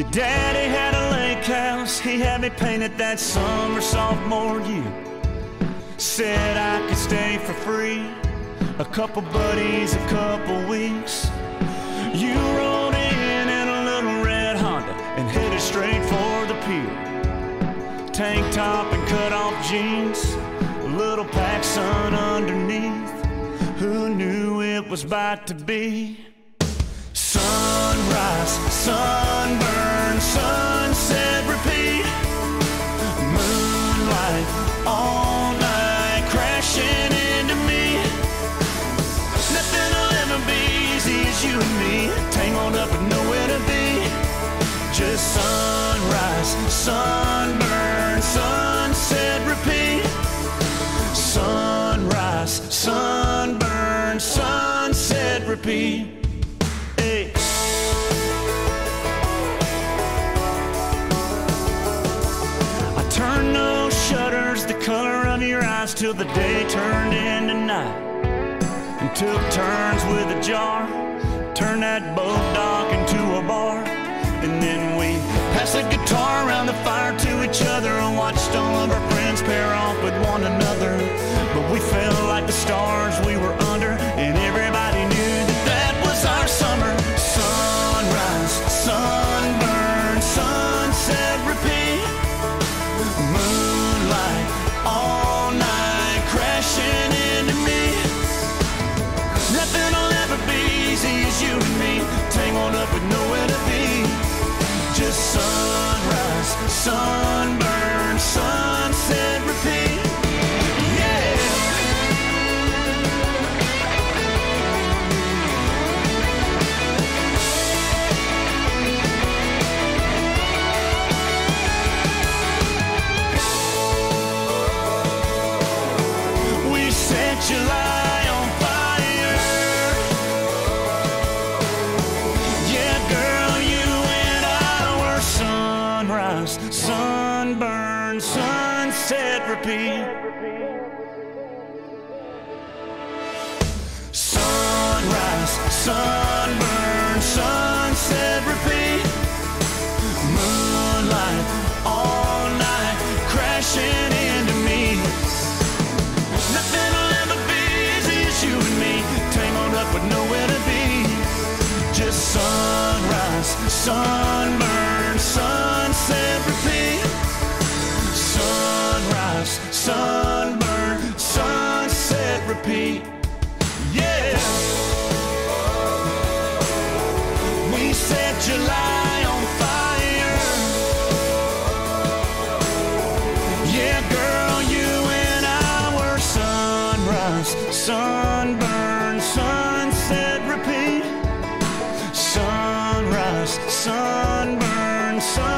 Daddy had a lake house, he had me painted that summer sophomore year. Said I could stay for free, a couple buddies, a couple weeks. You rolled in a little red Honda and headed straight for the pier. Tank top and cut off jeans, a little PacSun underneath. Who knew it was about to be sunrise, sunburn, sunset, repeat. Moonlight all night crashing into me. Nothing will ever be easy as you and me, tangled up with nowhere to be. Just sunrise, sunburn, sunset, repeat. Sunrise, sunburn, sunset, repeat. Hey. I turned those shutters the color of your eyes till the day turned into night, and took turns with a jar, turned that boat dock into a bar. And then we passed the guitar around the fire to each other and watched all of our friends pair off with one another. But we felt like the stars we were under, and everybody knew that that was our summer. Sunrise, sunburn, sunset, repeat. Moonlight all night crashing into me. Nothing will ever be easy as you and me, tangled up with nowhere to be. Just sunrise, sunburn, sunset, repeat. Yeah. We set July on fire. Yeah, girl, you and I were sunrise, sunburn, sunset, repeat. Sunrise, sunburn, sunset, repeat. Moonlight all night crashing into me. Nothing will ever be easy as you and me, tangled up with nowhere to be. Just sunrise, sunburn, sunset, repeat. Sunrise, sunburn, sunset, repeat. Yeah. We set July on fire. Yeah, girl, you and I were sunrise, sunburn, sunset, repeat. Sunrise, sunburn, sunset.